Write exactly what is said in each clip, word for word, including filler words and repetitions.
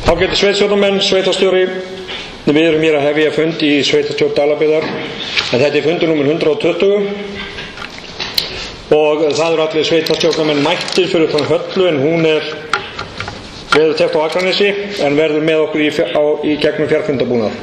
Ágætu sveitarstjórnarmenn, sveitarstjóri, við erum hér að hefja fund í sveitarstjórn Dalabyggðar, en þetta er fundur númer hundrað og tuttugu og það eru allir sveitarstjórnarmenn mættir fyrir þann Höllu, en hún er veðurteppt á Akranesi en verður með okkur í, á, í gegnum fjarfundabúnað.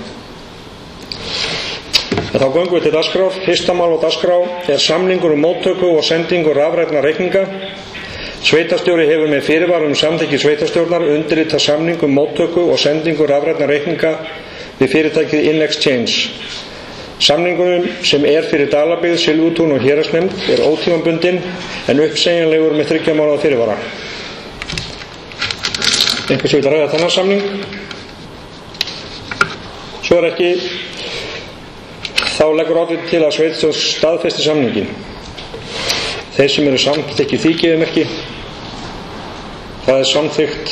Þá göngum við til dagskrár. Fyrsta mál á dagskrá er samningur um móttöku og sendingu rafrænna reikninga. Sveitarstjóri hefur með fyrirvara um samþykki sveitarstjórnar undirritað samning um móttöku og sendingu rafrænna reikninga við fyrirtækið InExchange. Samningunum sem er fyrir Dalabyggð, Silfurtún og Héraðsnefnd er ótímabundinn en uppsegjanlegur með þriggja mánaða fyrirvara. Einhver sem vil ræða þennan samning? Svo er ekki, þá leggur oddviti til að sveitarstjórn staðfesti samningin. Þeir sem eru samþykki því gefið merki. Það er samþykkt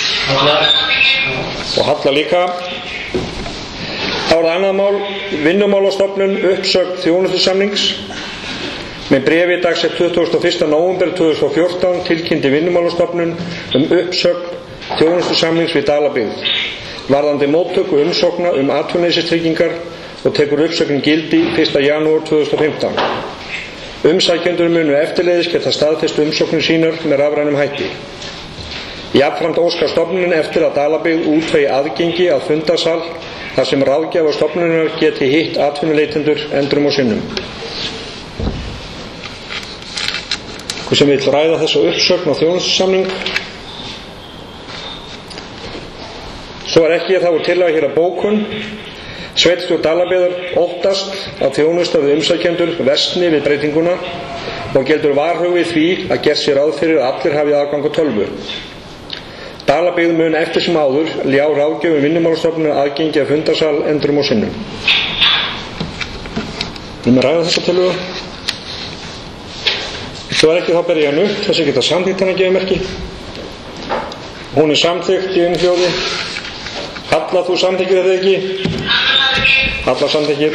og Halla líka. Þá er það annað mál, Vinnumálastofnun uppsögn þjónustusamnings. Með bréfi dagsett tuttugasta og fyrsta nóvember tvö þúsund og fjórtán tilkynnti Vinnumálastofnun um uppsögn þjónustusamnings við Dalabyggð varðandi móttöku umsókna um atvinnuleysistryggingar og tekur uppsögnin gildi fyrsta janúar tvö þúsund og fimmtán. Umsækjendur munu eftirleiðis geta staðfest umsóknir sínar með rafrænum hætti. Jafnframt óskar stofnunin eftir að Dalabyggð útvegi aðgengi að fundarsal þar sem ráðgjafar stofnunar geti hitt atvinnuleitendur endrum og sinnum. Hver sem vill ræða þessa uppsögn og þjónustusamning? Svo er ekki, þá er tillaga hér að bókun. Sveitarstjórn Dalabyggðar óttast að þjónusta við umsækjendur versni við breytinguna og geldur varhug við því að gert sé ráð fyrir að allir hafi aðgang á tölvu. Dalabyggð mun eftir sem áður ljá ráðgjöfum Vinnumálastofnunar aðgengi að fundarsal endrum og sinnum. Við erum að ræða þessa tillögu. Svo er ekki, þá ber ég hann upp, þessi geta samþykkt hann að gefa merki. Hún er samþykkt í einu hljóði. Halla, þú samþykkir þetta ekki? Halla samþykkir.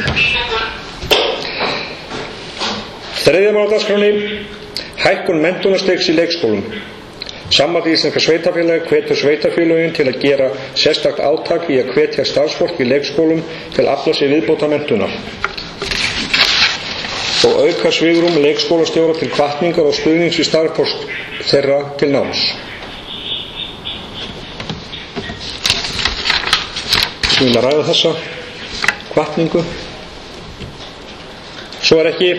Þriðja mál á dagskránni, hækkun menntunarstigs í leikskólum. Samband íslenskra sveitarfélaga hvetur sveitarfélögin til að gera sérstakt átak í að hvetja starfsfólk í leikskólum til að afla sér viðbótar menntunar og auka svigrúm leikskólastjóra til hvatningar og stuðnings við starfsfólk þeirra til náms. Við viljum að ræða þessa hvatningu. Svo er ekki,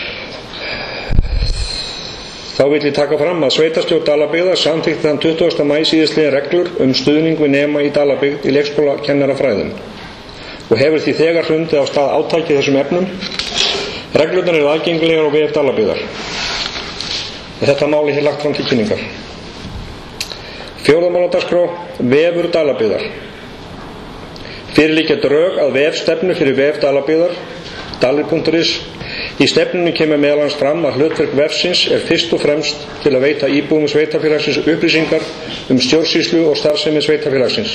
þá vil ég taka fram að sveitarstjórn Dalabyggðar samþykkti þann tuttugasta maí síðastliðinn reglur um stuðning við nema í Dalabyggð í leikskólakennarafræðum og hefur því þegar hrundið á stað átaki þessum efnum. Reglurnar eru aðgengilegar á vef Dalabyggðar. Þetta máli hér lagt fram til kynningar. Fjórða mál á dagskrá, vefur Dalabyggðar. Fyrir liggja drög að vefstefnu fyrir vef Dalabyggðar, dalir punktur is. Í stefnunni kemur meðal annars fram að hlutverk vefsins er fyrst og fremst til að veita íbúum sveitarfélagsins upplýsingar um stjórnsýslu og starfsemi sveitarfélagsins.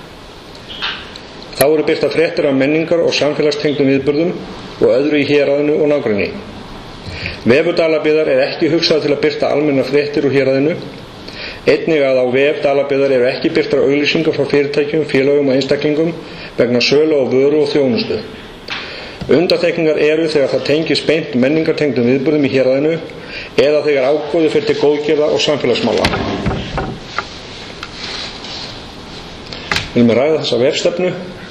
Þá eru birtar fréttir af menningar og samfélagstengdum viðburðum og öðru í héraðinu og nágrenni. Vefur Dalabyggðar er ekki hugsað til að birta almennar fréttir úr héraðinu. Einnig að á vef Dalabyggðar eru ekki birtar auglýsingar frá fyrirtækjum, félögum og einstaklingum vegna sölu á vöru og þjónustu. Undantekningar eru þegar það tengist beint menningartengdum viðburðum í héraðinu eða þegar ágóði fyrir til góðgerða og samfélagsmála. Við viljum ræða þessa vefstefnu.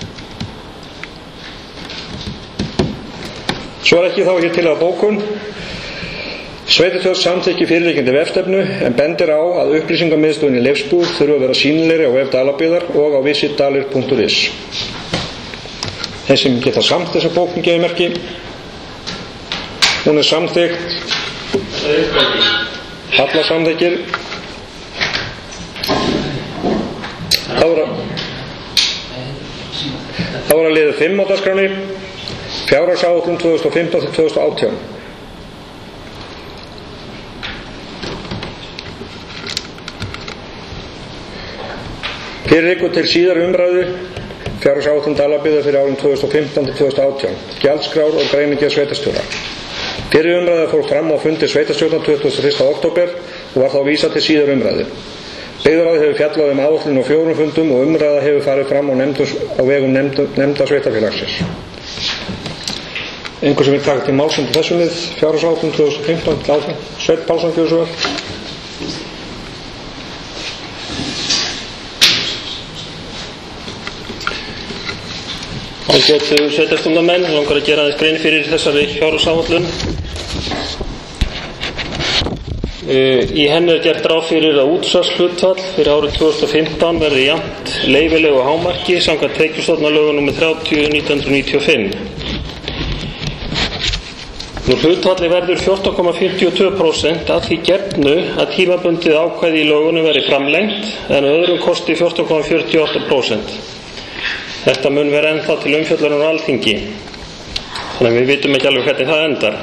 Svo er ekki, þá hér til að bókun. Sveitarstjórn samþykki fyrirliggjandi vefstefnu en bendir á að upplýsingamiðstöðin í Leifsbúð þurfa að vera sýnilegri á vef Dalabyggðar og á visitdalir punktur is. Þeir sem geta samt þessa bókun gefið merki. Hún er samþykkt. Halla samþykkir. Þá er að þá er að liða fimm á dagskránni, fjárhagsáætlun tvö þúsund og fimmtán til tvö þúsund og átján. Fyrir ykkur til síðar umræðu fjárhagsáætlun Dalabyggðar fyrir árin tvö þúsund og fimmtán til tvö þúsund og átján, gjaldskrár og greinargerð sveitarstjóra. Fyrri umræða fór fram á fundi sveitarstjórnar tuttugasta og fyrsta október og var þá vísað til síðar umræðu. Byggðarráð hefur fjallað um áætlun á fjórum fundum og umræða hefur farið fram á, nefndus, á vegum nefnda sveitarfélagsins. Einhver sem vil taka til máls undir þessum lið fjárhagsáætlun tvö þúsund og fimmtán, Sveinn Pálsson, gjörðu svo vel. Ágætu sveitarstjórnarmenn, langar að gera aðeins grein fyrir þessari fjárhagsáætlun. Í henni er gert ráð fyrir að útsvarshlutfall fyrir árið tvö þúsund og fimmtán verði jafnt leyfilegu hámarki samkvæmt tekjustofnalögum númer þrjátíu nítján hundruð níutíu og fimm. Nú hlutfalli verður fjórtán komma fimmtíu og tvö prósent að því gefnu að tímabundið ákvæði í lögunum verði framlengt en öðrum kosti fjórtán komma fjörutíu og átta prósent. Þetta mun vera ennþá til umfjöllunar á Alþingi, þannig að við vitum ekki alveg hvernig það endar.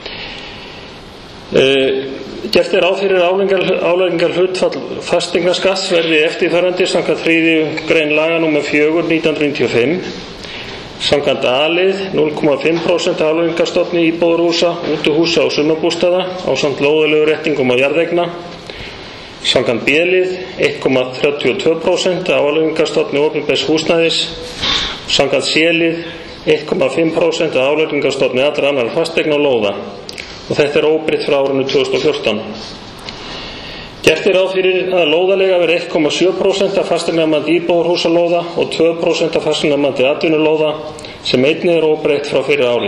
Uh, Gert er ráð fyrir álagningar hlutfall fasteignaskatts verði eftirfarandi samkvæmt þriðju grein laga númer fjögur nítján hundruð níutíu og fimm. Samkvæmt A-lið núll komma fimm prósent álagningarstofni íbúðarhúsa, útihúsa og sumarbústaða ásamt lóðalegu réttingum á jarðeigna. Samkvæmt B-lið eitt komma þrjátíu og tvö prósent álagningarstofni opinbers húsnæðis. Samkvæmt C-lið eitt komma fimm prósent álagningarstofni allra annarra fasteigna og lóða. Og þetta er óbreytt frá árinu tvö þúsund og fjórtán. Gert er ráð fyrir að lóðalega verði eitt komma sjö prósent af fasteignamati íbúðarhúsalóða og tvö prósent af fasteignamati atvinnulóða sem einnig er óbreytt frá fyrri ári.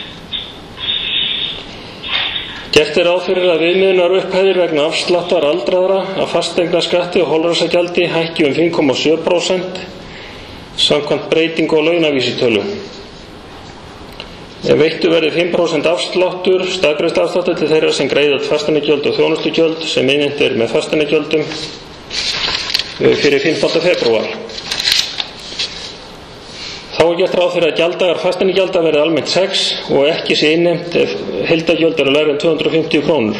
Gert er ráð fyrir að viðmiðunar upphæðir vegna afsláttar aldraðra af fasteignaskatti og holræsagjaldi hækki um fimm komma sjö prósent samkvæmt breytingu á launavísitölu. Veittu verði fimm prósent afsláttur, staðgreiðsluafsláttur til þeirra sem greiða fasteignagjöld og þjónustugjöld sem innheimt er með fasteignagjöldum fyrir fimmtánda febrúar. Þá er gert ráð fyrir að gjalddagar fasteignagjalda verði almennt sex og ekki sé innheimt ef heildargjöld eru lægri en tvö hundruð og fimmtíu krónur.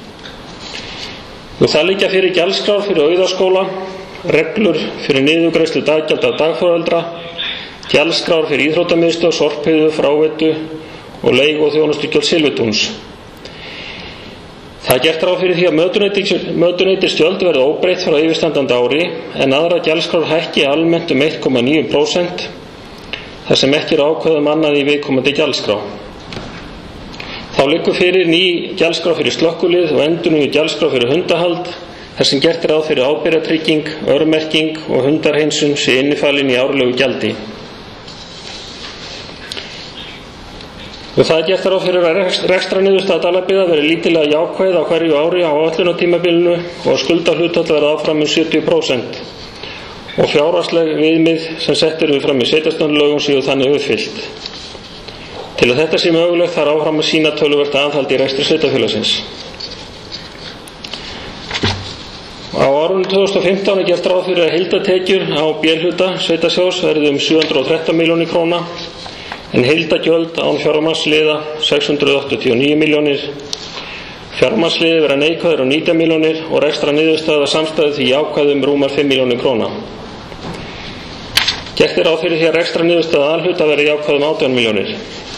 Nú það liggja fyrir gjaldskrár fyrir Auðaskóla, reglur fyrir niðurgreiðslu daggjalda af dagforeldra, gjaldskrár fyrir íþróttamiðstöð, sorphauðu, fráveitu og leigu og þjónustugjöld Silfurtúns. Það er gert ráð fyrir því að mötuneytisgjöld verði óbreytt frá yfirstandandi ári en aðra gjaldskrár hækki almennt um eitt komma níu prósent þar sem ekki er ákveðum annað í viðkomandi gjaldskrá. Þá liggur fyrir ný gjaldskrá fyrir slökkvilið og endurnýju gjaldskrá fyrir hundahald þar sem gert er ráð fyrir ábyrgðartrygging, örmerking og hundarhreinsun sé innifalin í árlegu gjaldi. Og það er gert ráð fyrir að rekstrarniðurstaða Dalabyggðar verði lítillega jákvæð á hverju ári á áætlunartímabilinu og skuldahlutfall verði áfram um sjötíu prósent og fjárhagsleg viðmið sem sett eru fram í sveitarstjórnarlögum séu þannig uppfyllt. Til að þetta sé mögulegt þarf áfram að sýna töluvert aðhald í rekstri sveitarfélagsins. Á árinu tvö þúsund og fimmtán er gert ráð fyrir að heildartekjur á B-hluta sveitarsjóðs verði um sjö hundruð og þrettán milljónir króna en heildargjöld án fjármagnsliða sex hundruð áttatíu og níu milljónir. Fjármagnsliðir verða neikvæðir um nítján milljónir og rekstrarniðurstaða samstæðu því jákvæðum rúmar fimm milljónir króna. Gert er ráð fyrir því að rekstrarniðurstaða A-hluta verði jákvæðum átján milljónir.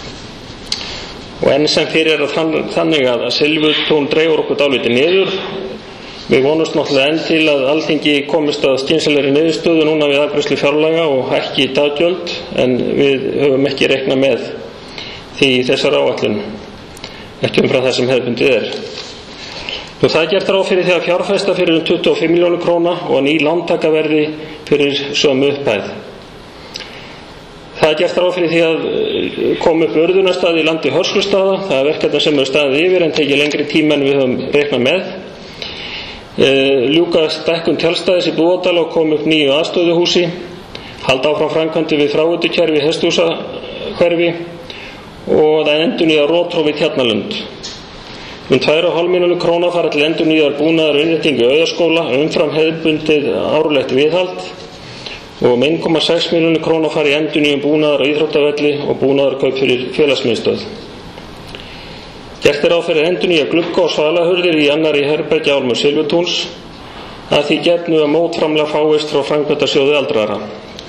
Og enn sem fyrir er þannig að Silfurtún dregur okkur dálítið niður. Við vonumst náttúrulega enn til að Alþingi komist að skynsamlegri niðurstöðu núna við afgreiðslu fjárlaga og ekki daggjöld en við höfum ekki reiknað með því þessar áætlun, ekki umfram það sem hefðbundið er. Nú það er gert ráð fyrir því að fjárfesta fyrir um tuttugu og fimm milljónir króna og ný lántaka verði fyrir sömu upphæð. Það er gert ráð fyrir því að koma upp urðunarstað í landi Hörgslustaða, það er verkefni sem er staðið yfir en tekið lengri tíma en við höfum reiknað með. Uh, ljúka stækkun tjaldstæðis í Búðardal og kom upp nýju aðstöðuhúsi, halda áfram framkvæmdir við fráveitukkerfi hesthúsahverfi og það endurnýja rótróf í Tjarnarlund. Um tvær og hálf milljónir króna fara til endurnýjar búnaðar og innréttingu Auðaskóla umfram hefðbundið árlegt viðhald og um einn komma sex milljónir króna fara í endurnýjum búnaðar og íþróttavelli og búnaðarkaup fyrir félagsmiðstöð. Gert er ráð fyrir endurnýja glugga og svalahurðir í annarri herbergi álmu Silfurtúns að því gefnu að mótframlag fáist frá framkvæmdasjóði aldraðra.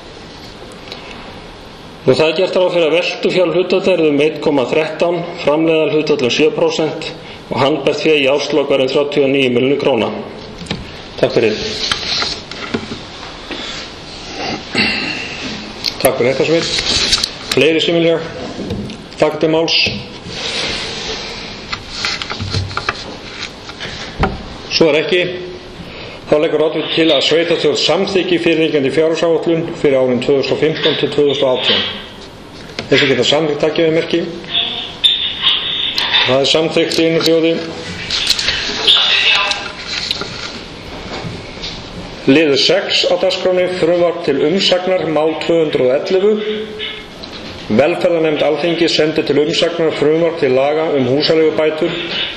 Nú það er gert ráð fyrir að veltufjár hlutfall um einn komma þrettán, framleiðal hlutfall um sjö prósent og handbært fé í árslok verði þrjátíu og níu milljónir króna. Takk fyrir. Takk fyrir þetta, Sveinn. Fleiri sem vilja taka til máls? Svo er ekki. Þá leggur oddviti til að sveitarstjórn samþykki fyrirliggjandi fjárhagsáætlun fyrir árin tvö þúsund og fimmtán til tvö þúsund og átján. Þessi geta samþykkt takið við merki. Það er samþykkt í einu hljóði. Liður sex á dagskránni, frumvarp til umsagnar, mál tvö hundruð og ellefu. Velferðarnefnd Alþingis sendi til umsagnar frumvarp til laga um húsaleigubætur.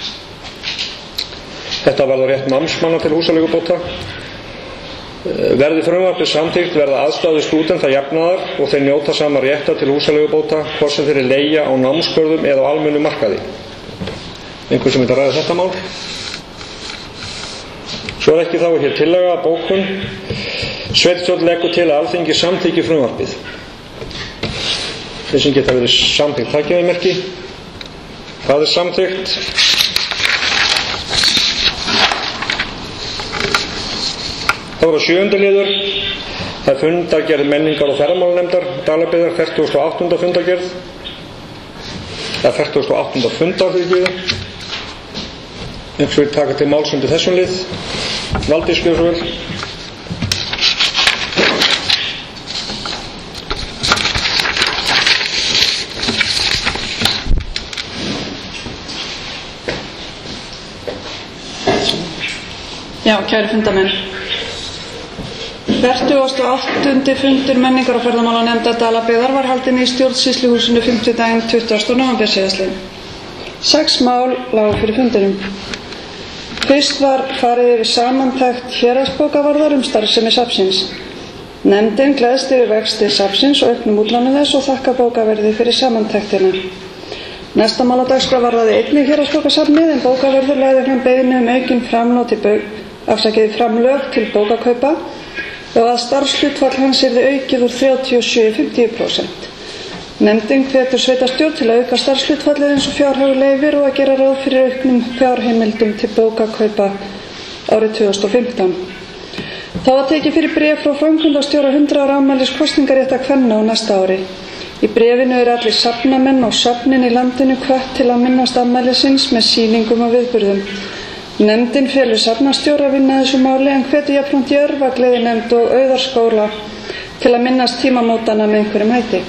Þetta varðar rétt námsmanna til húsaleigubóta. Verði frumvarpið samþykkt verða aðstæður stúdenta jafnaðar og þeir njóta sama réttar til húsaleigubóta hvort sem þeir leigja á námsgörðum eða á almennu markaði. Einhver sem þetta ræði þetta mál? Svo er ekki þá er hér tillaga að bókun. Sveitarstjórn leggur til að Alþingi samþykki frumvarpið. Þeir sem geta verið samþykkt takið við merki. Það er samþykkt. Þá er það sjöundi liður. Það er fundargerð menningar- og ferðamálanefndar Dalabyggðar, fertugasta og áttunda fundargerð. Það er fertugasta og áttunda fundargerð. Einhvers vil taka til máls undir þessum lið. Valdís, gjörðu svo vel. Já, kæri fundamenn. Fertugasti og áttundi fundur menningar- og ferðamálanefndar Dalabyggðar var haldinn í stjórnsýsluhúsinu fimmtudaginn tuttugasta nóvember síðastliðinn. Sex mál lágu fyrir fundinum. Fyrst var farið yfir samantekt héraðsbókavarðar um starfsemi safnsins. Nefndin gleðst yfir vexti safnsins og auknum útláni þess og þakka bókaverði fyrir samantektina. Næsta mál á dagskrá varðaði einnig héraðsbókasafnið en bókaverður lagði fram beiðni um aukin framlög til bók, afsakið framlög til bókakaupa og að starfshlutfall hans yrði aukið úr þrjátíu og sjö í fimmtíu prósent. Nefndin hvetur sveitarstjórn til að auka starfshlutfallið eins og fjárhagur leyfir og að gera ráð fyrir auknum fjárheimildum til bókakaupa árið tvö þúsund og fimmtán. Þá var tekið fyrir bréf frá framkvæmdastjóra hundrað ára afmælis kosningarétta kvenna á næsta ári. Í bréfinu eru allir safnamenn og safnin í landinu hvatt til að minnast afmælisins með sýningum og viðburðum. Nefndin felur safnastjóra að vinna þessu máli en hvetur jafnframt Jörfa, Gleðinefnd og Auðarskóla til að minnast tímamótana með einhverjum hætti.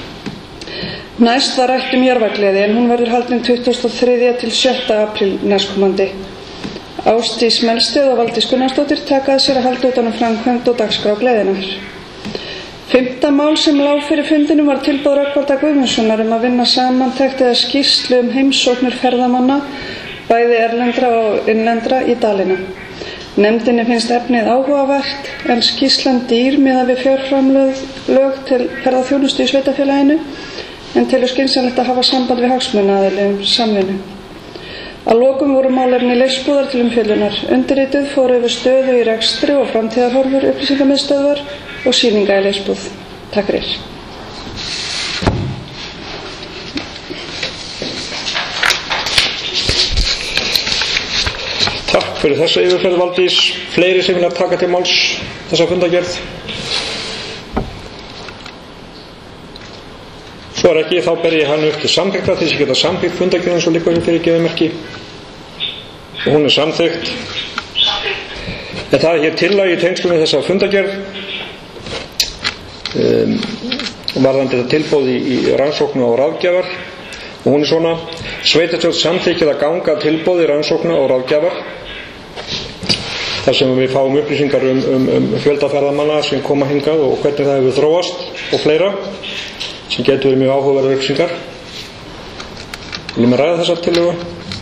Næst var rætt um Jörfagleði en hún verður haldin tuttugasta og þriðja til sjötta apríl næstkomandi. Ásdís Melsted og Valdís Gunnarsdóttir taka að sér að halda utan um framkvæmd og dagskrá gleðinnar. Fimmta mál sem lá fyrir fundinum var tilboð Rögnvalda Guðmundssonar um að vinna samantekt eða skýrslu um heimsóknir ferðamanna, bæði erlendra og innlendra í dalina. Nefndinni finnst efnið áhugavert en skýrslan dýr miðað við fjárframlög til ferðaþjónustu í sveitarfélaginu en telur skynsamlegt að hafa samband við hagsmunaaðila um samvinnu. Að lokum voru málefni leikskólar til umfjöllunar. Undirrituð fóru yfir stöðu í rekstri og framtíðarhorfur upplýsingamiðstöðvar og sýninga í leikskóð. Takk fyrir. Takk fyrir þessa yfirferð, Valdís. Fleiri sem vilja taka til máls þessa fundargerð? Svo er ekki, þá ber ég hann upp til samþykkta til þess að geta samþykkt fundargerðin svo liggur hér fyrir geðumerki. Og hún er samþykkt. En það er hér tillagi í tengslum við þessa fundargerð. Um, varðandi þetta tilboð í, í rannsóknu og ráðgjafar. Og hún er svona: sveitarstjórn samþykkir að ganga tilboð í rannsóknu og ráðgjafar. Þar sem við fáum upplýsingar um, um, um fjöldaferðamanna sem koma hingað og hvernig það hefur þróast og fleira, sem getur verið mjög áhugaverðar upplýsingar. Viljum við ræða þessa tillögu?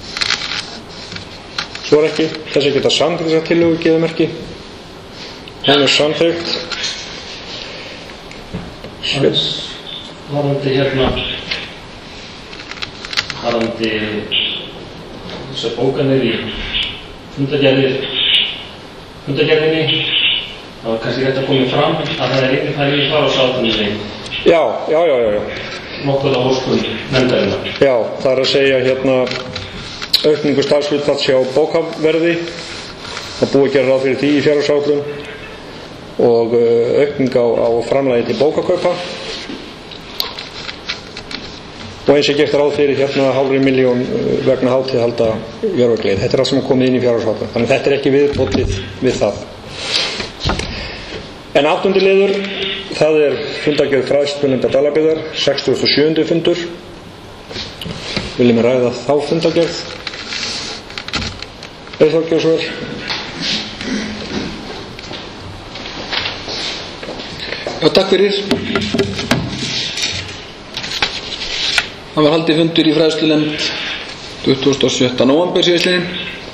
Svo er ekki. Þessi geta samþykkt þessa tillögu, geðumerki. Hún er samþykkt. Aðeins varðandi hérna varðandi þessar bókanir í fundargerðir fundargerðinni þá er kannski rétt að koma fram að það er einnig færi í fjárhagsáætluninni. Já, já, já, já, já. Nokkuð á óskum nefndarinnar. Já, það er að segja hérna aukningu starfshlutfalls hjá bókaverði. Það búið að gera ráð fyrir því í fjárhagsáætlun og aukning á, á framlagi til bókakaupa. og eins er gert ráð fyrir hérna hálfri milljón vegna hátíðahalda Jörfagleði. Þetta er allt sem er komið inn í fjárhagsáætlun, þannig að þetta er ekki viðbótið við það. En áttundi liður, það er fundargerð fræðslunefndar Dalabyggðar, sextugasta og sjöundi fundur. Viljum við ræða þá fundargerð? Eyþór Gjósver. Já, takk fyrir. Það var haldið fundur í fræðslunefnd tuttugasta og sjötta nóvember síðastliðinn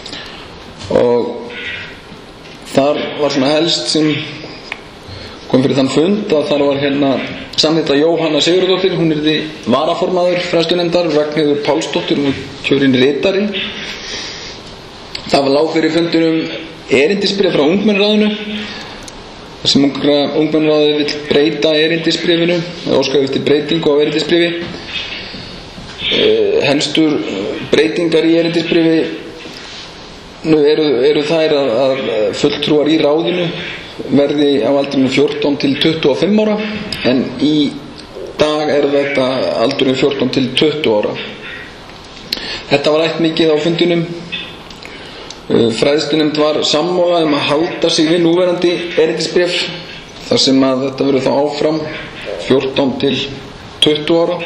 og þar var svona helst sem kom fyrir þann fund að þar var hérna samþykkt að Jóhanna Sigurðardóttir, hún er því varaformaður fræðslunefndar, Ragnheiður Pálsdóttir og kjörin ritari. Það var lág fyrir fundunum erindisbréf frá ungmennaráðinu þar sem ungmennaráðið vill breyta erindisbréfinu og óskar eftir breytingu á erindisbréfi. Uh, helstur breytingar í erindisbréfi nú eru, eru þær að, að fulltrúar í ráðinu verði á aldrinum fjórtán til tuttugu og fimm ára en í dag er þetta aldrinum fjórtán til tuttugu ára. Þetta var rætt mikið á fundunum. uh, Fræðslunefnd var sammála um að halda sig við núverandi erindisbréf þar sem að þetta verður þá áfram fjórtán til tuttugu ára.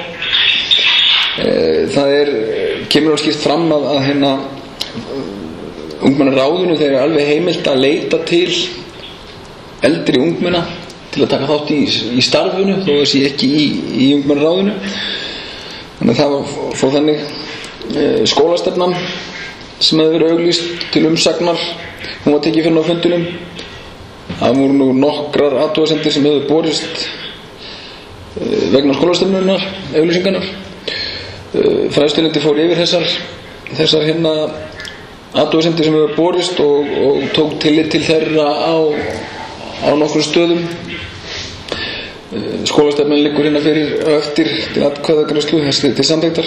Það er, kemur á skýrt fram að, að hérna ungmennaráðinu þeir eru alveg heimilt að leita til eldri ungmenna til að taka þátt í, í starfinu þó að sé ekki í, í ungmennaráðinu. Þannig að það var fór þannig e, skólastefnan sem hefur verið auglýst til umsagnar, hún var tekið fyrir á fundunum. Það voru nú nokkrar athugasemdir sem hefur borist e, vegna skólastefnunar, auglýsingarnar. Fræðslunefndin fór yfir þessar þessar hérna athugasemdir sem hefur borist og, og tók tillit til þeirra á, á nokkrum stöðum. Skólastefnan liggur hérna fyrir og eftir til atkvæðagreiðslu til samþykktar.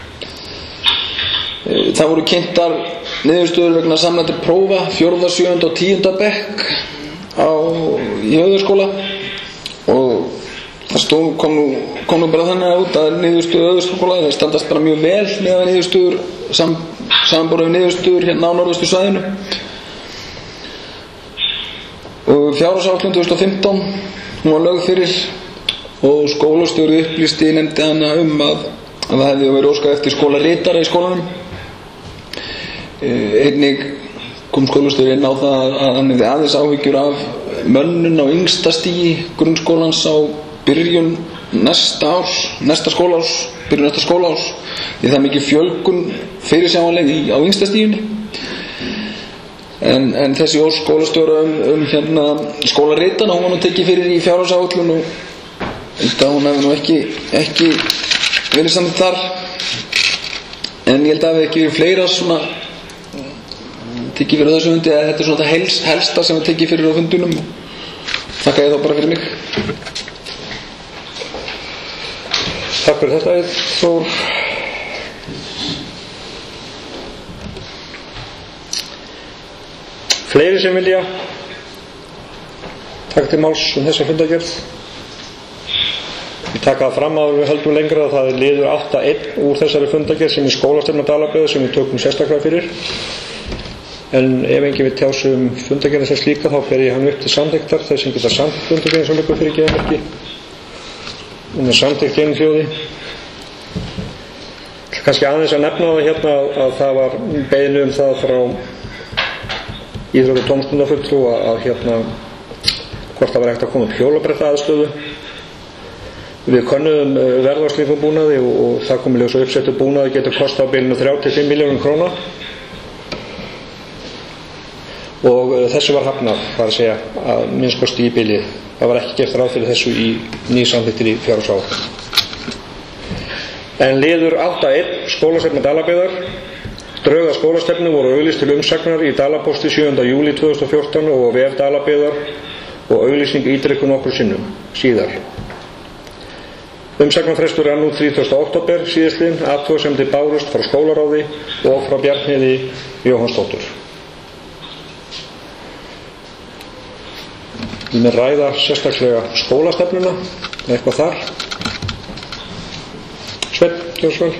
Það voru kynntar niðurstöður vegna samræmdra prófa fjórða, sjöunda og tíunda bekk á í Höfðaskóla og það stóð, kom, nú, kom nú bara þannig út að niðurstöður Höfðaskóla það standast bara mjög vel með niðurstöður sam, samanborið niðurstöður hérna á norðaustu svæðinu. Og fjárhagsáætlun tvö þúsund og fimmtán hún var lögð fyrir og skólastjóri upplýsti nefndi hana um að, að það hefði verið óskað eftir skólaritara í skólanum. Einnig kom skólastjóri inn á það að hann hefði aðeins áhyggjur af mönnun á yngsta stigi grunnskólans á byrjun næsta árs, næsta skólaárs, byrjun næsta skólaárs, því það er mikið fjölgun fyrirsjáanleg á yngsta stígunni. En, en þessi ósk skólastjóra um, um hérna skólaritana, hún var nú tekið fyrir í fjárhagsáætlun og held að hún hefði nú ekki, ekki verið saman þar. En ég held að það hefði ekki verið fleira svona tekið fyrir þessu fundi, að þetta er svona það helst, helsta sem er tekið fyrir á fundunum og þakka ég þá bara fyrir mig. Takk fyrir þetta, Eyþór. Fleiri sem vilja taka til máls um þessa fundargerð. Við taka það fram að við höldum lengra að það er liður átta einn úr þessari fundargerð sem er skólastefna Dalabyggðar sem við tökum sérstaklega fyrir. En ef enginn við tjásu um fundargerðina sem slíka þá ber ég hann upp til samþykktar þeir sem geta samþykkt fundargerðina sem liggur fyrir geðmerki. Hún er samþykkt einu hljóði. Kannski aðeins að nefna það hérna að það var beiðni um það frá íþrótta- og tómstundafulltrúa að hérna hvort það var hægt að koma upp hjólabretta aðstöðu. Við könnuðum verð á slíkum búnaði og, og það kom í ljós að uppsettur búnaði getur kostað á bilinu þrjár til fimm milljónir króna og þessu var hafnað, það er að segja að minnst kosti í bili. Það var ekki gert ráð fyrir þessu í nýsamþykktir í fjárhagsáætlun. En liður átta einn skólastefna Dalabyggðar. Drög að skólastefnu voru auglýst til umsagnar í Dalapósti sjöunda júlí tvö þúsund og fjórtán og á vef Dalabyggðar og auglýsing ítrykku nokkrum sinnum síðar. Umsagnarfrestur rann út þrítugasta október síðastliðinn, athugasemdir bárust frá skólaráði og frá Bjarnheiði Jóhannsdóttur. Við með ræða sérstaklega skólastefnuna, eitthvað þar. Sveinn. gjör svo vel.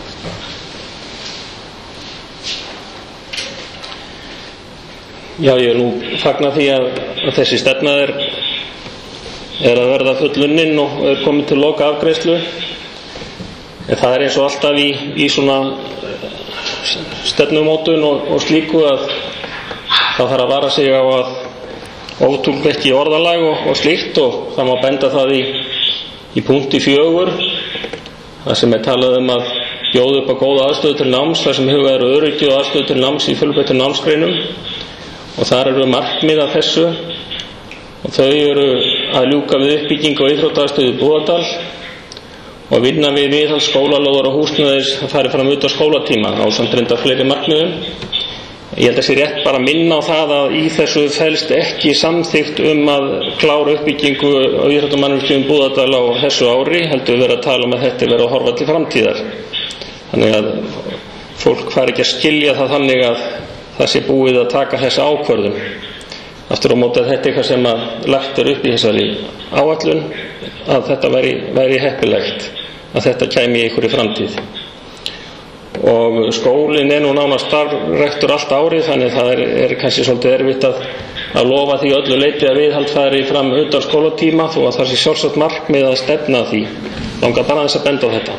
Já, ég er nú fagna því að, að þessi stefna er, er að verða fullunnin og er komin til loka afgreiðslu. En það er eins og alltaf í, í svona stefnumótun og, og slíku að það þarf að vara sig á að ótúlka ekki orðalag og, og slíkt, og það má benda það í, í punkti fjögur, það sem er talað um að bjóða upp á góða aðstöðu til náms, þar sem hugað eru öryggi og aðstöðu til náms í fjölbreyttum námsgreinum, og þar eru markmið af þessu, og þau eru að ljúka við uppbyggingu og íþróttaaðstöðu í Búðardal og vinna við viðhald skólalóðar og húsnæðis að fari fram út á skólatíma ásamt reyndar fleiri markmiðum. Ég held að sé rétt bara að minna á það að í þessu felst ekki samþykkt um að klára uppbyggingu á íþróttamannvirkjum Búðardal á þessu ári, heldur verið að tala um að þetta verið að horfa til framtíðar. Þannig að fólk fari ekki að skilja það þannig að það sé búið að taka þessa ákvörðun. Aftur á móti að þetta er eitthvað sem að lagt er upp í þessari áætlun, að þetta væri, væri heppilegt, að þetta kæmi í einhverju framtíð. Og skólinn er nú nánast starfræktur allt árið, þannig það er, er kannski svolítið erfitt að, að lofa því öllu leyti að viðhald fari fram utan skólatíma, þó að það sé sjálfsagt markmið að stefna að því. Langar bara aðeins að benda á þetta.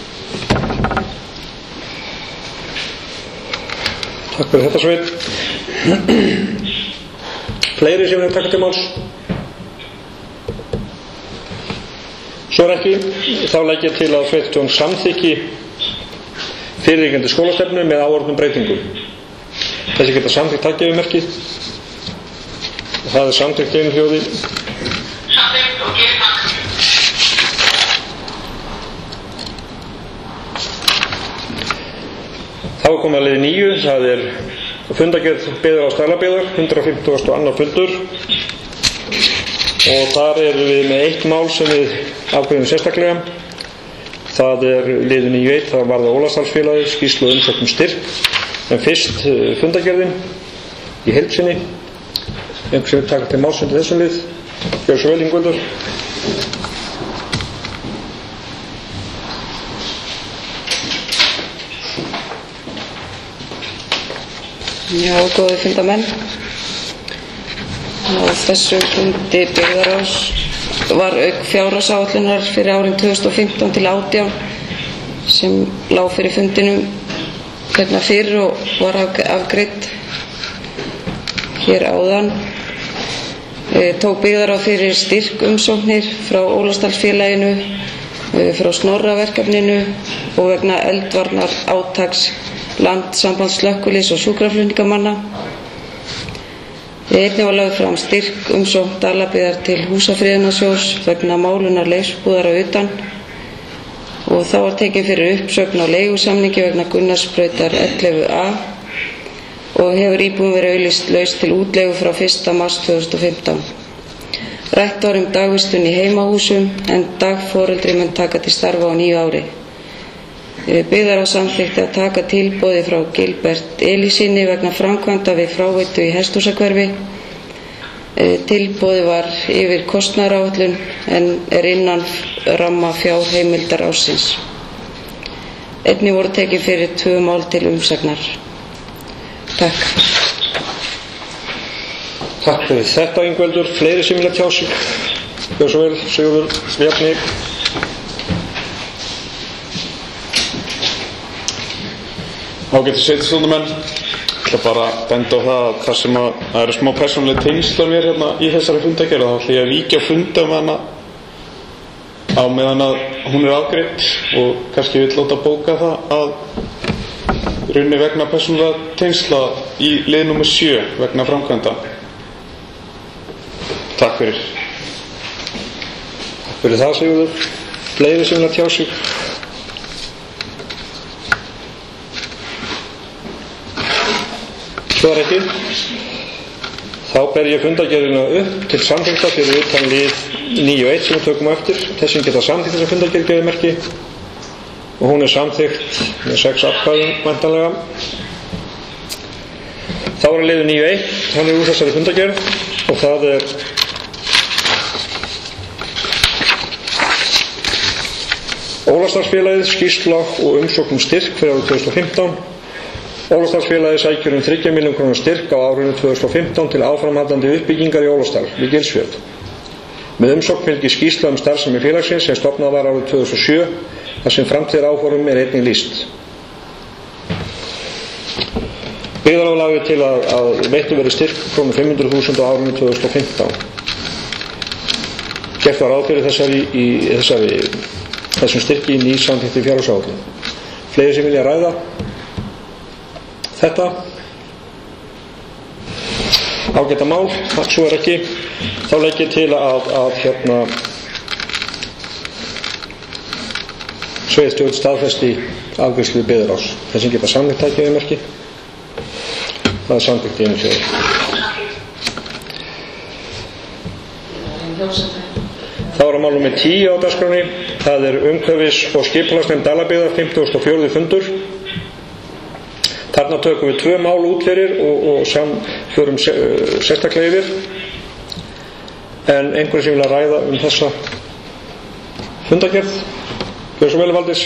Takk fyrir þetta, Sveinn. Fleiri sem vilja taka til máls? Svo er ekki, þá legg ég til að Sveinstjón samþykki fyrirliggjandi skólastefnu með áorðnum breytingum. Þessi geta samþykkt takkgjafamerkið og það er samþykkt einu hljóði. Samþykkt og gefið takk. Þá er komið að liði níu, það er fundargerð byggðar á Stalabyggðar, hundrað fimmtugasta og annar fundur, og þar erum við með eitt mál sem við afgreiðum sérstaklega. Það er liður níu eitt, það varða Ólafsdalsfélagið, skýrslu og umsókn um styrk. En fyrst fundargerðin í heild sinni. Einhver sem vil taka til máls undir þessum lið. Gjör svo vel, Ingveldur. Já, góði fundamenn. Á þessu fundi Byggðarráðs var auk fjárhagsáætlunar fyrir árin tvö þúsund og fimmtán til átján sem lá fyrir fundinum hérna fyrr og var afgreidd hér áðan. E, tók Byggðarráð fyrir styrkumsóknir frá Ólafsdalsfélaginu, e, frá Snorraverkefninu og vegna eldvarnar átaks Landssambands slökkviliðs og sjúkraflutningamanna. Einnig var lögð fram styrkumsókn Dalabyggðar til Húsafriðunarsjóðs vegna málunar leifsbúðar að utan, og þá var tekin fyrir uppsögn á leigusamningi vegna Gunnarsbrautar ellefu A og hefur íbúðin verið auglýst laus til útleigu frá fyrsta mars tvö þúsund og fimmtán. Rætt var um dagvistun í heimahúsum en dagforeldri mun taka til starfa á nýju ári. Byggðarráð samþykkti að taka tilboði frá Gilbert Elísinni vegna framkvæmda við fráveitu í Hesthúsahverfi. Tilboði var yfir kostnaðaráætlun en er innan ramma fjárheimildar ársins. Einnig voru tekin fyrir tvö mál til umsagnar. Takk. Takk fyrir þetta, Ingveldur. Fleiri sem vilja tjá sig? Gjör svo vel, Sigurður, Bjarni. Ágætis sveitarstjórnarmenn, ég ætla bara að benda á það að það sem að það eru smá persónuleg tengsl á mér hérna í þessari fundargerð, þá ætla ég að víkja að funda um hana á meðan að hún er afgreidd og kannski vill láta bóka það að runni vegna persónulega tengsla í lið númer sjö vegna framkvæmda. Takk fyrir. Takk fyrir það, Sigurður. Fleiri sem vilja tjá sig? Svo er ekki. Þá ber ég fundargerðina upp til samþykkta fyrir utan lið níu eitt sem við tökum eftir. Þessum geta samþykkt þessa fundargerðmerki og hún er samþykkt með sex atkvæðum væntanlega. Þá er liður níu eitt, hann er úr þessari fundargerð og það er Ólafsdalsfélagið, skýrsla og umsókn um styrk fyrir árið tvö þúsund og fimmtán. Ólafsdalsfélagið sækir um þriggja milljón króna styrk á árinu tvö þúsund og fimmtán til áframhaldandi uppbyggingar í Ólafsdal við Gilsfjörð. Með umsókn fylgir skýrsla um starfsemi félagsins sem stofnað var árið tvö þúsund og sjö, þar sem framtíðaráformum er einnig lýst. Byggðarráð lagði til að, að veittur verði styrk krónu fimm hundruð þúsund á árinu tvö þúsund og fimmtán. Gert var ráð fyrir þessari, í, þessari, þessum styrki í nýsamþykkti fjárhagsáætlun. Fleiri sem vilja ræða þetta ágæta mál, svo er ekki, þá legg ég til að, að hérna sveitarstjórn staðfesti afgreiðslu byggðarráðs. Þeir sem geta samþykkt tækja við merki, það er samþykkt í einu sjóði. Þá er að mál númer tíu á dagskránni, það er umhverfis- og skipulagsnefnd Dalabyggðar, fimmtugasti og fjórði fundur. Þarna tökum við tvö mál út fyrir og, og sam, förum se, uh, sérstaklega yfir. En einhverju sem vilja ræða um þessa fundagerð? Gjör svo vel, Valdís.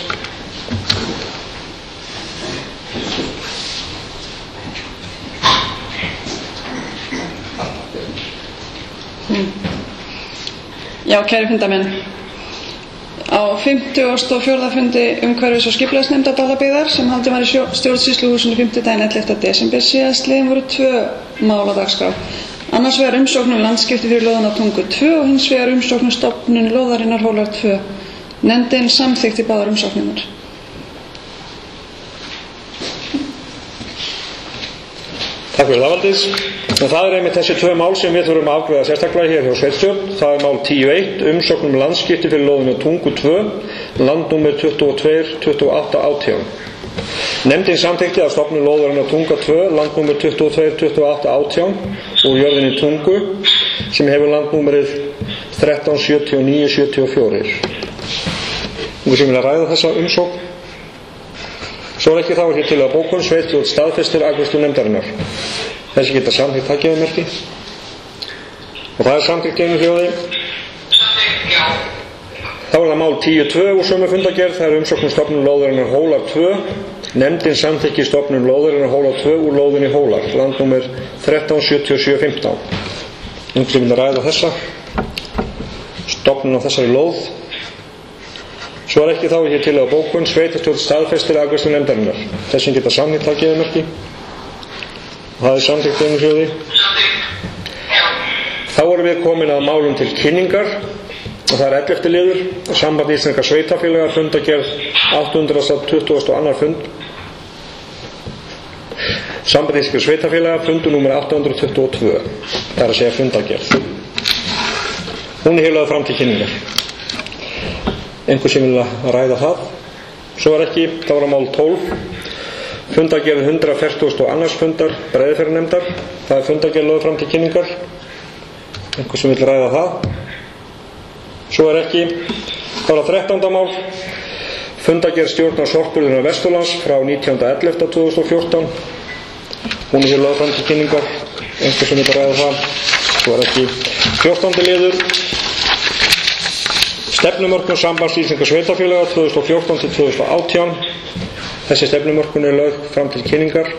Hmm. Já, kæri fundamenn. Á fimmtugasta og fjórða fundi umhverfis- og skipulagsnefndar Dalabyggðar sem haldinn var í stjórnsýsluhúsinu fimmtudaginn ellefta desember síðastliðinn voru tvö mál á dagskrá. Annars vegar umsókn um landskipti fyrir lóðina Tungu tvö og hins vegar umsókn um stofnun lóðarinnar Hólar tvö. Nefndin samþykkti báðar umsóknirnar. Takk fyrir það, Valdís. En það er einmitt þessi tvö mál sem við þurfum að afgreiða sérstaklega hér hjá sveitarstjórn. Það er mál tíu eitt, umsókn um landskipti fyrir lóðina Tungu tvö, landnúmer tuttugu og tvö tuttugu og átta átján. Nefndin samþykkti að stofnun lóðarinnar Tunga tvö, landnúmer tuttugu og tvö tuttugu og átta átján úr jörðinni Tungu sem hefur landnúmerið þrettán sjötíu og níu sjötíu og fjögur. Einhver sem vilja ræða þessa umsókn? Svo er ekki þá ekki til að bókun sveitarstjórn staðfestir afgreiðslu nefndarinnar. Þessi geta samþykkt tækjaði merki og það er samþykkt í einu hljóði. Þá er það mál tíu tvö úr sömu fundagerð, það er umsókn um stofnun lóðarinnar Hólar tvö. Nefndin samþykki stofnun lóðarinnar Hólar tvö úr lóðinni Hólar, landnúmer þrettán sjötíu og sjö fimmtán. Einhver sem vilja ræða þessa stofnun á þessari lóð? Svo er ekki þá ekki til að bókun sveitarstjórn staðfestir afgreiðslu nefndarinnar. Þessi geta samþykkt tækjaði merki. Það er samþykkt einu hljóði. Þá erum við komin að málum til kynningar og það er ellefti liður, Samband íslenskra sveitarfélaga, fundagerð átta hundruð tuttugustu og annar fund. Samband íslenskra sveitarfélaga, fundur númer átta hundruð tuttugu og tvö, það er að segja fundagerð. Hún er heilað fram til kynningar. Einhver sem vilja ræða það? Svo er ekki, þá er að mál tólf. Fundagerð hundrað fertugasta og annars fundar Breiðafjarðarnefndar, það er fundagerð lögð fram til kynningar. Einhver sem vil ræða það? Svo er ekki, þá er að þrettánda mál. Fundagerð stjórnar sorpurðunar Vesturlands frá nítjánda ellefta tvö þúsund og fjórtán. Hún er hér lögð fram til kynningar. Einhver sem vil ræða það? Svo er ekki. fjórtándi liður. Stefnumörkun Sambands íslenskra sveitarfélaga tvö þúsund og fjórtán til tvö þúsund og átján. Þessi stefnumörkun er lögð fram til kynningar.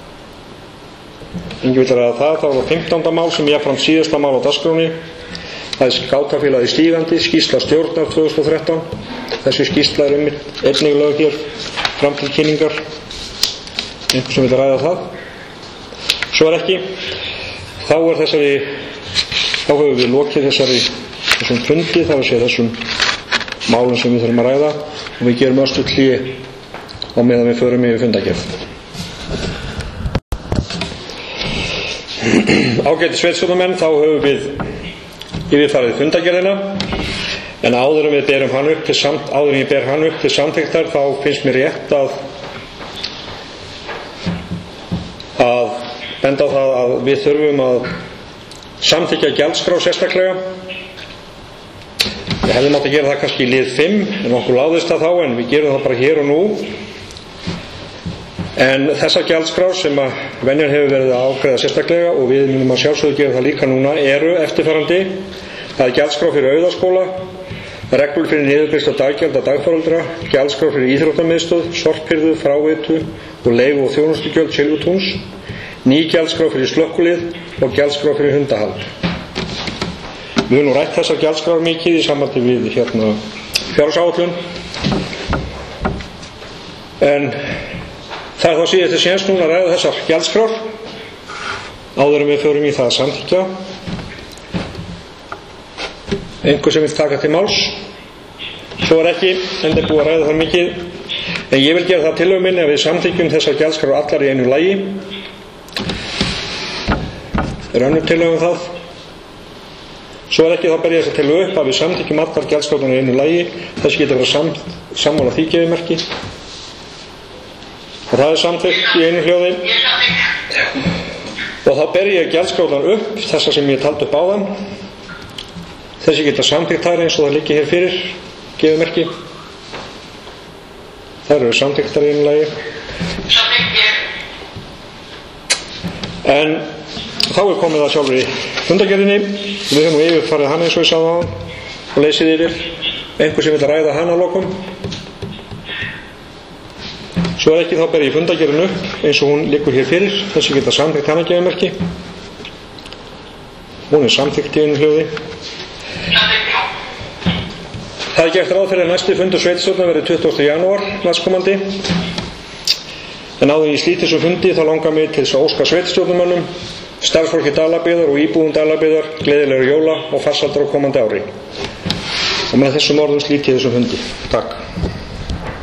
Engi vil ræða það. Þá er það fimmtánda mál sem ég fram síðasta mál á dagskránni. Það er Skátafélagið Stígandi, skýrsla stjórnar tvö þúsund og þrettán. Þessi skýrsla er einnig lögð hér fram til kynningar. Einhver sem vil ræða það? Svo er ekki. Þá er þessari, þá höfum við lokið þessari, þessum fundi, það er að segja þessum málum sem við þurfum að ræða og við gerum östu hlé á meðan við förum yfir fundagerð. Ágæti sveitstjórnarmenn, þá höfum við yfirfarið fundagerðina, en áður en við berum hann upp til samt, áður en ég ber hann upp til samþykktar, þá finnst mér rétt að að benda á það að við þurfum að samþykkja gjaldskrá sérstaklega. Við hefðum átt að gera það kannski í lið fimm, en okkur láðist það þá, en við gerum það bara hér og nú. En þessar gjaldskrár sem að venjan hefur verið að ákveða sérstaklega og við munum að sjálfsögðu gera það líka núna eru eftirfarandi. Það er gjaldskrá fyrir Auðaskóla, reglur fyrir niðurgreiðslu daggjalda dagforeldra, gjaldskrá fyrir íþróttamiðstöð, sorphirðu, fráveitu og leigu- og þjónustugjöld Silfurtúns, ný gjaldskrá fyrir slökkvilið og gjaldskrá fyrir hundahald. Við höfum nú rætt þessar gjaldskrár mikið í sambandi við hérna fjárhagsáætlun, en það er þá síðasti séns núna að ræða þessar gjaldskrár áður en við förum í það að samþykkja. Einhver sem vil taka til máls? Svo er ekki, en er búið að ræða það mikið, en ég vil gera það tillögu minni að við samþykkjum þessar gjaldskrár allar í einu lagi. Er önnur tillögu um það? Svo er ekki, þá ber ég þess að tillögu upp að við samþykkjum allar gjaldskrárnar í einu lagi. Þessi getur verið sam, sammála því gefimerki. Og það er samþykkt í einu hljóði. Og þá ber ég gjaldskrárnar upp, þessar sem ég taldi upp áðan. Þessi geta samþykkt þær eins og það liggi hér fyrir gefimerki. Þær eru samþykktar í einu lagi. En þá er komið að sjálfur í fundargerðinni. Við höfum nú yfirfarið hana eins og ég sagði á hann og leysið yfir. Einhver sem vil ræða hana að lokum? Svo er ekki, þá ber ég fundargerðinu upp eins og hún liggur hér fyrir. Þessi geta samþykkt hana gefimerki. Hún er samþykkt í einu hljóði. Það er gert ráð fyrir að næsti fundur sveitarstjórnar verði tuttugasta janúar næstkomandi. En áður en ég slíti þessum fundi þá langar mig til þess að óska sveitarstjórnarmönnum, starfsfólki Dalabyggðar og íbúum Dalabyggðar gleðilegra jóla og farsældar á komandi ári. Og með þessum orðum slíti ég þessum fundi. Takk.